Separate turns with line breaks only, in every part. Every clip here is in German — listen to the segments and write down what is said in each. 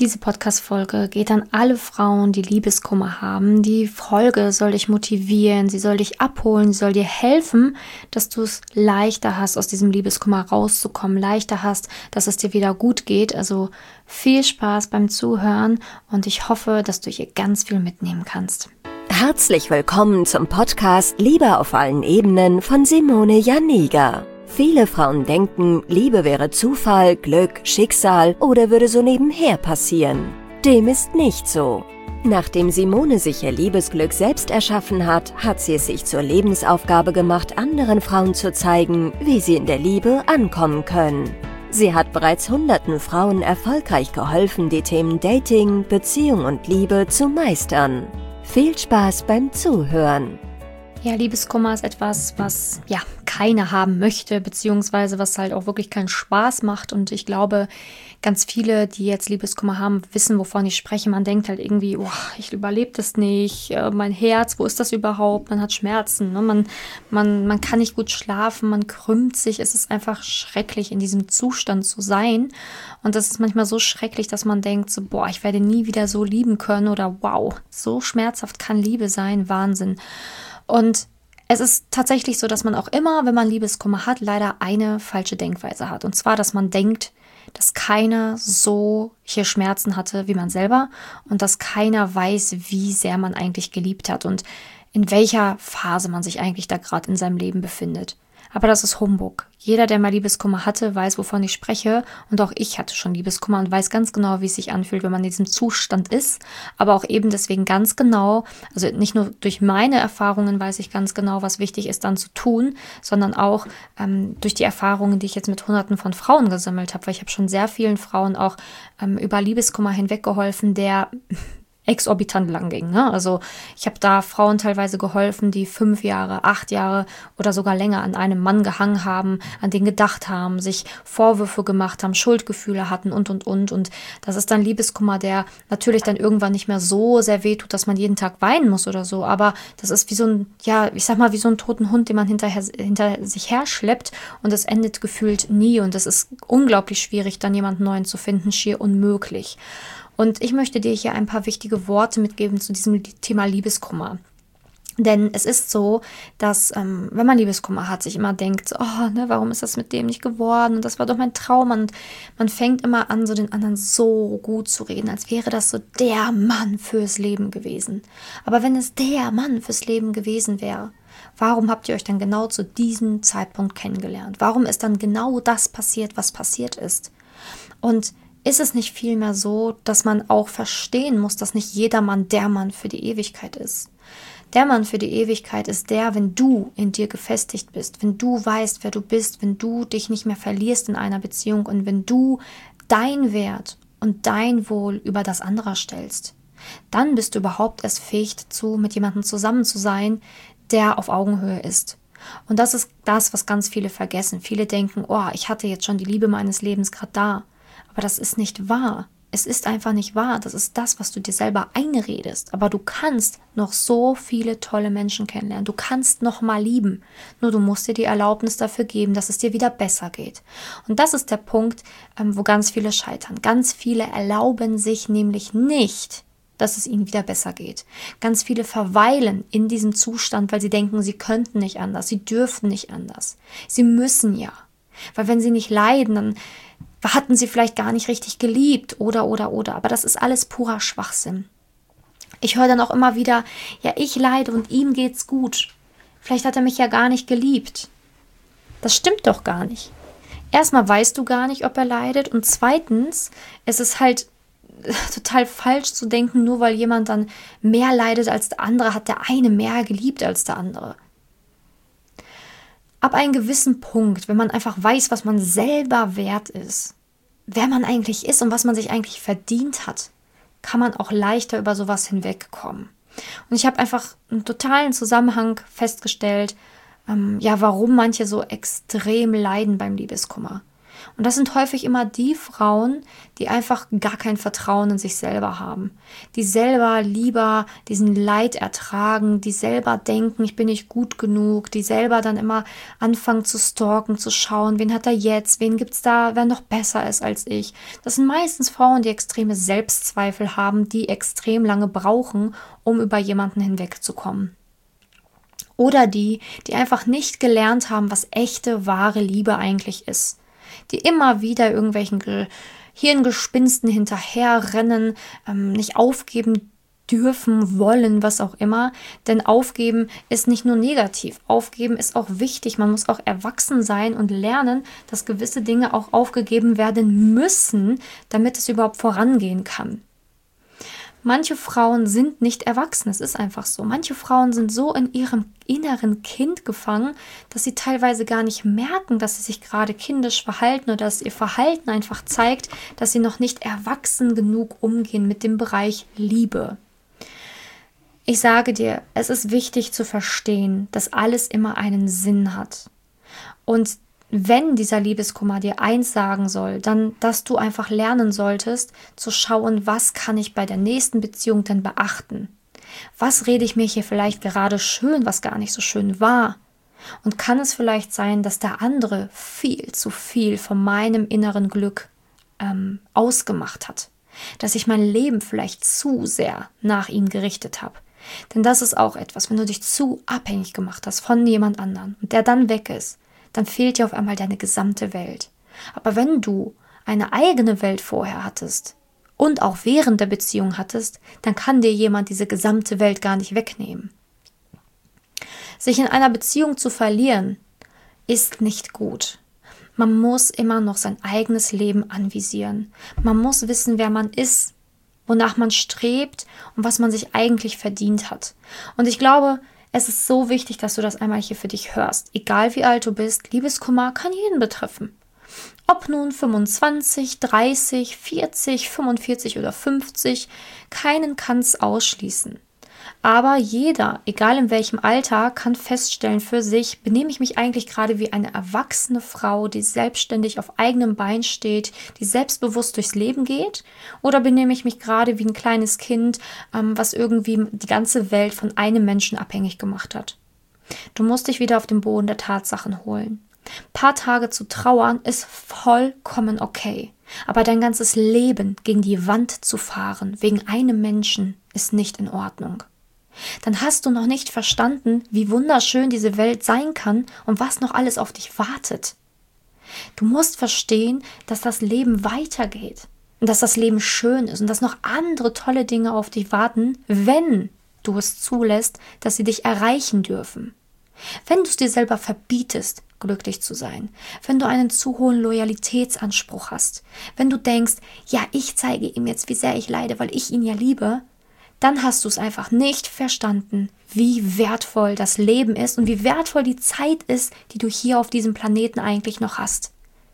Diese Podcast-Folge geht an alle Frauen, die Liebeskummer haben. Die Folge soll dich motivieren, sie soll dich abholen, sie soll dir helfen, dass du es leichter hast, aus diesem Liebeskummer rauszukommen, leichter hast, dass es dir wieder gut geht. Also viel Spaß beim Zuhören und ich hoffe, dass du hier ganz viel mitnehmen kannst.
Herzlich willkommen zum Podcast Liebe auf allen Ebenen von Simone Janiga. Viele Frauen denken, Liebe wäre Zufall, Glück, Schicksal oder würde so nebenher passieren. Dem ist nicht so. Nachdem Simone sich ihr Liebesglück selbst erschaffen hat, hat sie es sich zur Lebensaufgabe gemacht, anderen Frauen zu zeigen, wie sie in der Liebe ankommen können. Sie hat bereits hunderten Frauen erfolgreich geholfen, die Themen Dating, Beziehung und Liebe zu meistern. Viel Spaß beim Zuhören!
Ja, Liebeskummer ist etwas, was keiner haben möchte, beziehungsweise was halt auch wirklich keinen Spaß macht. Und ich glaube, ganz viele, die jetzt Liebeskummer haben, wissen, wovon ich spreche. Man denkt halt irgendwie, ich überlebe das nicht, mein Herz, wo ist das überhaupt? Man hat Schmerzen, ne? Man kann nicht gut schlafen, man krümmt sich. Es ist einfach schrecklich, in diesem Zustand zu sein. Und das ist manchmal so schrecklich, dass man denkt, so, ich werde nie wieder so lieben können oder wow, so schmerzhaft kann Liebe sein, Wahnsinn. Und es ist tatsächlich so, dass man auch immer, wenn man Liebeskummer hat, leider eine falsche Denkweise hat. Und zwar, dass man denkt, dass keiner so hier Schmerzen hatte wie man selber und dass keiner weiß, wie sehr man eigentlich geliebt hat und in welcher Phase man sich eigentlich da gerade in seinem Leben befindet. Aber das ist Humbug. Jeder, der mal Liebeskummer hatte, weiß, wovon ich spreche. Und auch ich hatte schon Liebeskummer und weiß ganz genau, wie es sich anfühlt, wenn man in diesem Zustand ist. Aber auch eben deswegen ganz genau, also nicht nur durch meine Erfahrungen weiß ich ganz genau, was wichtig ist dann zu tun, sondern auch durch die Erfahrungen, die ich jetzt mit Hunderten von Frauen gesammelt habe. Weil ich habe schon sehr vielen Frauen auch über Liebeskummer hinweggeholfen, der exorbitant lang ging. Ne? Also ich habe da Frauen teilweise geholfen, die 5 Jahre, 8 Jahre oder sogar länger an einem Mann gehangen haben, an den gedacht haben, sich Vorwürfe gemacht haben, Schuldgefühle hatten und. Und das ist dann Liebeskummer, der natürlich dann irgendwann nicht mehr so sehr wehtut, dass man jeden Tag weinen muss oder so. Aber das ist wie so ein, ich sag mal, wie so ein toten Hund, den man hinter sich her schleppt und es endet gefühlt nie. Und es ist unglaublich schwierig, dann jemanden Neuen zu finden, schier unmöglich. Und ich möchte dir hier ein paar wichtige Worte mitgeben zu diesem Thema Liebeskummer. Denn es ist so, dass, wenn man Liebeskummer hat, sich immer denkt, warum ist das mit dem nicht geworden? Und das war doch mein Traum. Und man fängt immer an, so den anderen so gut zu reden, als wäre das so der Mann fürs Leben gewesen. Aber wenn es der Mann fürs Leben gewesen wäre, warum habt ihr euch dann genau zu diesem Zeitpunkt kennengelernt? Warum ist dann genau das passiert, was passiert ist? Und ist es nicht vielmehr so, dass man auch verstehen muss, dass nicht jeder Mann der Mann für die Ewigkeit ist? Der Mann für die Ewigkeit ist der, wenn du in dir gefestigt bist, wenn du weißt, wer du bist, wenn du dich nicht mehr verlierst in einer Beziehung und wenn du dein Wert und dein Wohl über das anderer stellst. Dann bist du überhaupt erst fähig dazu, mit jemandem zusammen zu sein, der auf Augenhöhe ist. Und das ist das, was ganz viele vergessen. Viele denken, ich hatte jetzt schon die Liebe meines Lebens gerade da. Aber das ist nicht wahr. Es ist einfach nicht wahr. Das ist das, was du dir selber einredest. Aber du kannst noch so viele tolle Menschen kennenlernen. Du kannst noch mal lieben. Nur du musst dir die Erlaubnis dafür geben, dass es dir wieder besser geht. Und das ist der Punkt, wo ganz viele scheitern. Ganz viele erlauben sich nämlich nicht, dass es ihnen wieder besser geht. Ganz viele verweilen in diesem Zustand, weil sie denken, sie könnten nicht anders. Sie dürfen nicht anders. Sie müssen ja. Weil wenn sie nicht leiden, dann hatten sie vielleicht gar nicht richtig geliebt oder. Aber das ist alles purer Schwachsinn. Ich höre dann auch immer wieder, ich leide und ihm geht's gut. Vielleicht hat er mich ja gar nicht geliebt. Das stimmt doch gar nicht. Erstmal weißt du gar nicht, ob er leidet und zweitens, es ist halt total falsch zu denken, nur weil jemand dann mehr leidet als der andere, hat der eine mehr geliebt als der andere. Ab einem gewissen Punkt, wenn man einfach weiß, was man selber wert ist, wer man eigentlich ist und was man sich eigentlich verdient hat, kann man auch leichter über sowas hinwegkommen. Und ich habe einfach einen totalen Zusammenhang festgestellt, warum manche so extrem leiden beim Liebeskummer. Und das sind häufig immer die Frauen, die einfach gar kein Vertrauen in sich selber haben. Die selber lieber diesen Leid ertragen, die selber denken, ich bin nicht gut genug, die selber dann immer anfangen zu stalken, zu schauen, wen hat er jetzt, wen gibt's da, wer noch besser ist als ich. Das sind meistens Frauen, die extreme Selbstzweifel haben, die extrem lange brauchen, um über jemanden hinwegzukommen. Oder die einfach nicht gelernt haben, was echte, wahre Liebe eigentlich ist. Die immer wieder irgendwelchen Hirngespinsten hinterherrennen, nicht aufgeben dürfen, wollen, was auch immer. Denn aufgeben ist nicht nur negativ. Aufgeben ist auch wichtig. Man muss auch erwachsen sein und lernen, dass gewisse Dinge auch aufgegeben werden müssen, damit es überhaupt vorangehen kann. Manche Frauen sind nicht erwachsen, es ist einfach so. Manche Frauen sind so in ihrem inneren Kind gefangen, dass sie teilweise gar nicht merken, dass sie sich gerade kindisch verhalten oder dass ihr Verhalten einfach zeigt, dass sie noch nicht erwachsen genug umgehen mit dem Bereich Liebe. Ich sage dir, es ist wichtig zu verstehen, dass alles immer einen Sinn hat. Und wenn dieser Liebeskummer dir eins sagen soll, dann, dass du einfach lernen solltest, zu schauen, was kann ich bei der nächsten Beziehung denn beachten? Was rede ich mir hier vielleicht gerade schön, was gar nicht so schön war? Und kann es vielleicht sein, dass der andere viel zu viel von meinem inneren Glück ausgemacht hat? Dass ich mein Leben vielleicht zu sehr nach ihm gerichtet habe? Denn das ist auch etwas, wenn du dich zu abhängig gemacht hast von jemand anderem und der dann weg ist, dann fehlt dir auf einmal deine gesamte Welt. Aber wenn du eine eigene Welt vorher hattest und auch während der Beziehung hattest, dann kann dir jemand diese gesamte Welt gar nicht wegnehmen. Sich in einer Beziehung zu verlieren, ist nicht gut. Man muss immer noch sein eigenes Leben anvisieren. Man muss wissen, wer man ist, wonach man strebt und was man sich eigentlich verdient hat. Und ich glaube, es ist so wichtig, dass du das einmal hier für dich hörst. Egal wie alt du bist, Liebeskummer kann jeden betreffen. Ob nun 25, 30, 40, 45 oder 50, keinen kann es ausschließen. Aber jeder, egal in welchem Alter, kann feststellen für sich, benehme ich mich eigentlich gerade wie eine erwachsene Frau, die selbstständig auf eigenem Bein steht, die selbstbewusst durchs Leben geht? Oder benehme ich mich gerade wie ein kleines Kind, was irgendwie die ganze Welt von einem Menschen abhängig gemacht hat? Du musst dich wieder auf den Boden der Tatsachen holen. Ein paar Tage zu trauern ist vollkommen okay. Aber dein ganzes Leben gegen die Wand zu fahren, wegen einem Menschen, ist nicht in Ordnung. Dann hast du noch nicht verstanden, wie wunderschön diese Welt sein kann und was noch alles auf dich wartet. Du musst verstehen, dass das Leben weitergeht und dass das Leben schön ist und dass noch andere tolle Dinge auf dich warten, wenn du es zulässt, dass sie dich erreichen dürfen. Wenn du es dir selber verbietest, glücklich zu sein, wenn du einen zu hohen Loyalitätsanspruch hast, wenn du denkst, ja, ich zeige ihm jetzt, wie sehr ich leide, weil ich ihn ja liebe, dann hast du es einfach nicht verstanden, wie wertvoll das Leben ist und wie wertvoll die Zeit ist, die du hier auf diesem Planeten eigentlich noch hast.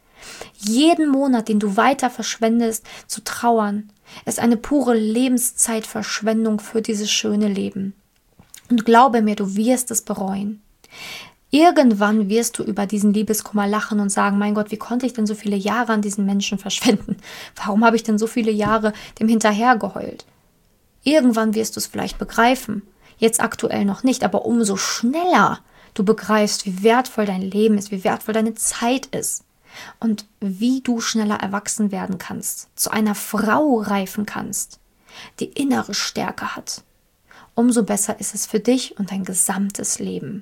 Jeden Monat, den du weiter verschwendest, zu trauern, ist eine pure Lebenszeitverschwendung für dieses schöne Leben. Und glaube mir, du wirst es bereuen. Irgendwann wirst du über diesen Liebeskummer lachen und sagen, mein Gott, wie konnte ich denn so viele Jahre an diesen Menschen verschwenden? Warum habe ich denn so viele Jahre dem hinterhergeheult? Irgendwann wirst du es vielleicht begreifen. Jetzt aktuell noch nicht, aber umso schneller du begreifst, wie wertvoll dein Leben ist, wie wertvoll deine Zeit ist und wie du schneller erwachsen werden kannst, zu einer Frau reifen kannst, die innere Stärke hat. Umso besser ist es für dich und dein gesamtes Leben.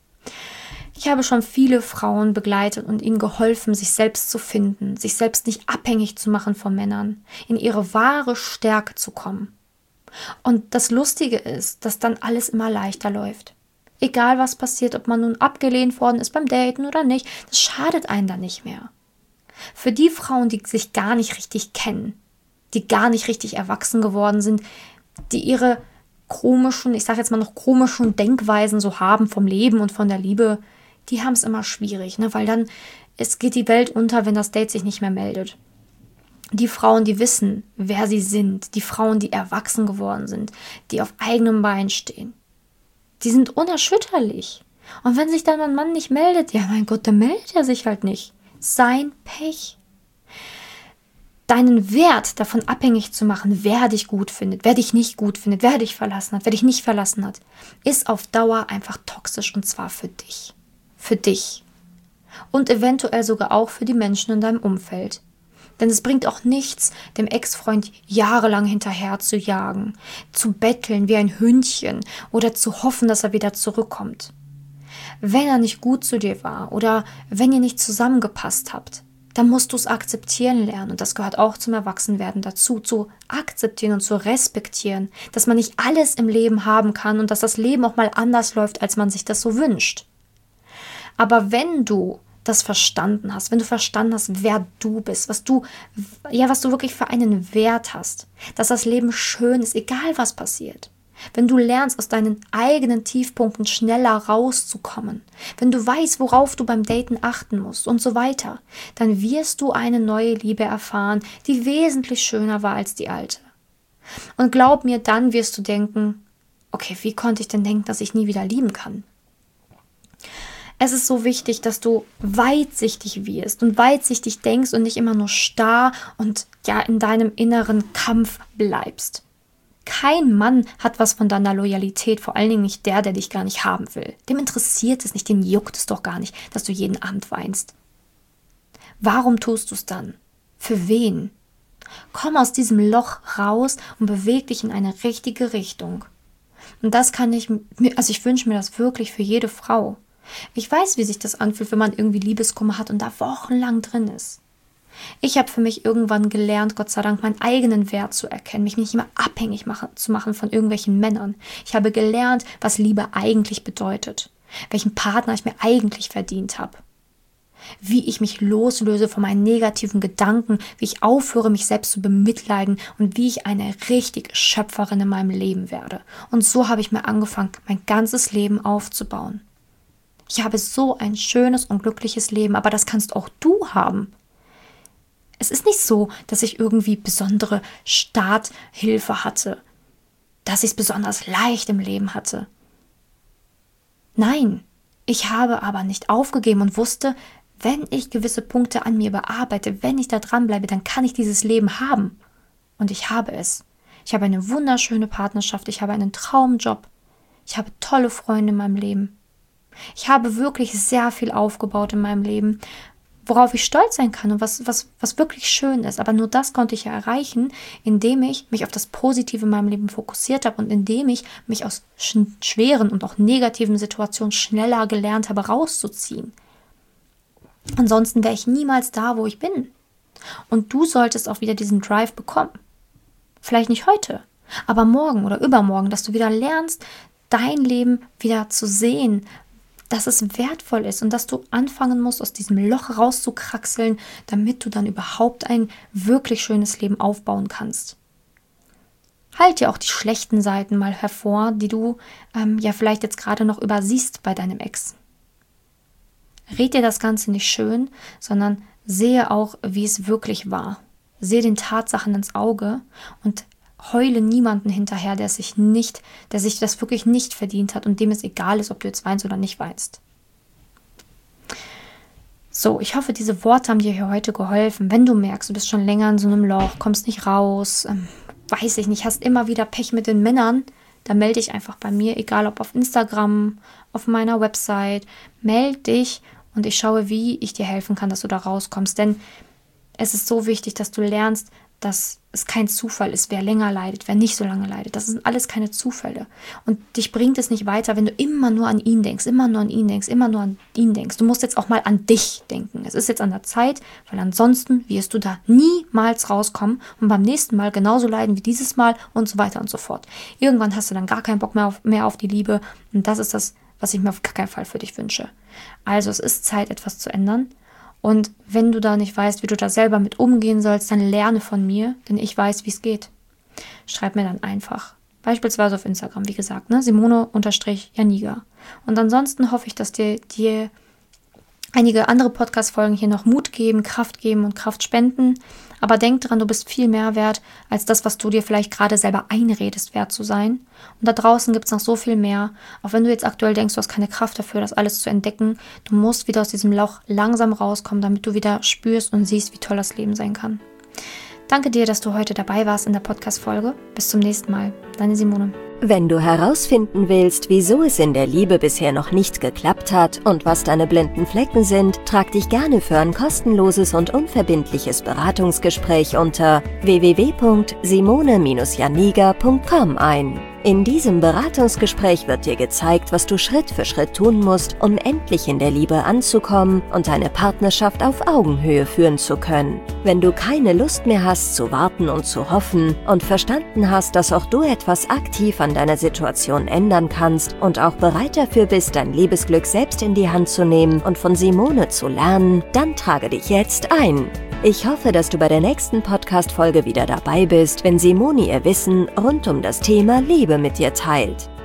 Ich habe schon viele Frauen begleitet und ihnen geholfen, sich selbst zu finden, sich selbst nicht abhängig zu machen von Männern, in ihre wahre Stärke zu kommen. Und das Lustige ist, dass dann alles immer leichter läuft. Egal was passiert, ob man nun abgelehnt worden ist beim Daten oder nicht, das schadet einen dann nicht mehr. Für die Frauen, die sich gar nicht richtig kennen, die gar nicht richtig erwachsen geworden sind, die ihre komischen, ich sage jetzt mal noch komischen Denkweisen so haben vom Leben und von der Liebe, die haben es immer schwierig, ne? Weil dann geht die Welt unter, wenn das Date sich nicht mehr meldet. Die Frauen, die wissen, wer sie sind, die Frauen, die erwachsen geworden sind, die auf eigenem Bein stehen, die sind unerschütterlich. Und wenn sich dann ein Mann nicht meldet, ja mein Gott, dann meldet er sich halt nicht. sein Pech. Deinen Wert davon abhängig zu machen, wer dich gut findet, wer dich nicht gut findet, wer dich verlassen hat, wer dich nicht verlassen hat, ist auf Dauer einfach toxisch und zwar für dich. Für dich. Und eventuell sogar auch für die Menschen in deinem Umfeld. Denn es bringt auch nichts, dem Ex-Freund jahrelang hinterher zu jagen, zu betteln wie ein Hündchen oder zu hoffen, dass er wieder zurückkommt. Wenn er nicht gut zu dir war oder wenn ihr nicht zusammengepasst habt, dann musst du es akzeptieren lernen. Und das gehört auch zum Erwachsenwerden dazu, zu akzeptieren und zu respektieren, dass man nicht alles im Leben haben kann und dass das Leben auch mal anders läuft, als man sich das so wünscht. Aber wenn du das verstanden hast, wenn du verstanden hast, wer du bist, was du wirklich für einen Wert hast, dass das Leben schön ist, egal was passiert, wenn du lernst, aus deinen eigenen Tiefpunkten schneller rauszukommen, wenn du weißt, worauf du beim Daten achten musst und so weiter, dann wirst du eine neue Liebe erfahren, die wesentlich schöner war als die alte. Und glaub mir, dann wirst du denken, okay, wie konnte ich denn denken, dass ich nie wieder lieben kann? Es ist so wichtig, dass du weitsichtig wirst und weitsichtig denkst und nicht immer nur starr und in deinem inneren Kampf bleibst. Kein Mann hat was von deiner Loyalität, vor allen Dingen nicht der dich gar nicht haben will. Dem interessiert es nicht, dem juckt es doch gar nicht, dass du jeden Abend weinst. Warum tust du es dann? Für wen? Komm aus diesem Loch raus und beweg dich in eine richtige Richtung. Und das ich wünsche mir das wirklich für jede Frau. Ich weiß, wie sich das anfühlt, wenn man irgendwie Liebeskummer hat und da wochenlang drin ist. Ich habe für mich irgendwann gelernt, Gott sei Dank, meinen eigenen Wert zu erkennen, mich nicht immer abhängig zu machen von irgendwelchen Männern. Ich habe gelernt, was Liebe eigentlich bedeutet, welchen Partner ich mir eigentlich verdient habe, wie ich mich loslöse von meinen negativen Gedanken, wie ich aufhöre, mich selbst zu bemitleiden und wie ich eine richtige Schöpferin in meinem Leben werde. Und so habe ich mir angefangen, mein ganzes Leben aufzubauen. Ich habe so ein schönes und glückliches Leben, aber das kannst auch du haben. Es ist nicht so, dass ich irgendwie besondere Starthilfe hatte, dass ich es besonders leicht im Leben hatte. Nein, ich habe aber nicht aufgegeben und wusste, wenn ich gewisse Punkte an mir bearbeite, wenn ich da dranbleibe, dann kann ich dieses Leben haben. Und ich habe es. Ich habe eine wunderschöne Partnerschaft, ich habe einen Traumjob, ich habe tolle Freunde in meinem Leben. Ich habe wirklich sehr viel aufgebaut in meinem Leben, worauf ich stolz sein kann und was wirklich schön ist. Aber nur das konnte ich ja erreichen, indem ich mich auf das Positive in meinem Leben fokussiert habe und indem ich mich aus schweren und auch negativen Situationen schneller gelernt habe, rauszuziehen. Ansonsten wäre ich niemals da, wo ich bin. Und du solltest auch wieder diesen Drive bekommen. Vielleicht nicht heute, aber morgen oder übermorgen, dass du wieder lernst, dein Leben wieder zu sehen, dass es wertvoll ist und dass du anfangen musst, aus diesem Loch rauszukraxeln, damit du dann überhaupt ein wirklich schönes Leben aufbauen kannst. Halt dir auch die schlechten Seiten mal hervor, die du vielleicht jetzt gerade noch übersiehst bei deinem Ex. Red dir das Ganze nicht schön, sondern sehe auch, wie es wirklich war. Sehe den Tatsachen ins Auge und heule niemanden hinterher, der sich das wirklich nicht verdient hat und dem es egal ist, ob du jetzt weinst oder nicht weinst. So, ich hoffe, diese Worte haben dir hier heute geholfen. Wenn du merkst, du bist schon länger in so einem Loch, kommst nicht raus, weiß ich nicht, hast immer wieder Pech mit den Männern, dann melde dich einfach bei mir, egal ob auf Instagram, auf meiner Website, melde dich und ich schaue, wie ich dir helfen kann, dass du da rauskommst. Denn es ist so wichtig, dass du lernst, dass es kein Zufall ist, wer länger leidet, wer nicht so lange leidet. Das sind alles keine Zufälle. Und dich bringt es nicht weiter, wenn du immer nur an ihn denkst, immer nur an ihn denkst, immer nur an ihn denkst. Du musst jetzt auch mal an dich denken. Es ist jetzt an der Zeit, weil ansonsten wirst du da niemals rauskommen und beim nächsten Mal genauso leiden wie dieses Mal und so weiter und so fort. Irgendwann hast du dann gar keinen Bock mehr auf die Liebe und das ist das, was ich mir auf gar keinen Fall für dich wünsche. Also es ist Zeit, etwas zu ändern. Und wenn du da nicht weißt, wie du da selber mit umgehen sollst, dann lerne von mir, denn ich weiß, wie es geht. Schreib mir dann einfach. Beispielsweise auf Instagram, wie gesagt, Simone_Janiga. Und ansonsten hoffe ich, dass dir einige andere Podcast-Folgen hier noch Mut geben, Kraft geben und Kraft spenden. Aber denk dran, du bist viel mehr wert als das, was du dir vielleicht gerade selber einredest, wert zu sein. Und da draußen gibt es noch so viel mehr. Auch wenn du jetzt aktuell denkst, du hast keine Kraft dafür, das alles zu entdecken, du musst wieder aus diesem Loch langsam rauskommen, damit du wieder spürst und siehst, wie toll das Leben sein kann. Danke dir, dass du heute dabei warst in der Podcast-Folge. Bis zum nächsten Mal. Deine Simone.
Wenn du herausfinden willst, wieso es in der Liebe bisher noch nicht geklappt hat und was deine blinden Flecken sind, trag dich gerne für ein kostenloses und unverbindliches Beratungsgespräch unter www.simone-janiga.com ein. In diesem Beratungsgespräch wird dir gezeigt, was du Schritt für Schritt tun musst, um endlich in der Liebe anzukommen und deine Partnerschaft auf Augenhöhe führen zu können. Wenn du keine Lust mehr hast zu warten und zu hoffen und verstanden hast, dass auch du etwas aktiv an deiner Situation ändern kannst und auch bereit dafür bist, dein Liebesglück selbst in die Hand zu nehmen und von Simone zu lernen, dann trage dich jetzt ein. Ich hoffe, dass du bei der nächsten Podcast-Folge wieder dabei bist, wenn Simone ihr Wissen rund um das Thema Liebe mit dir teilt.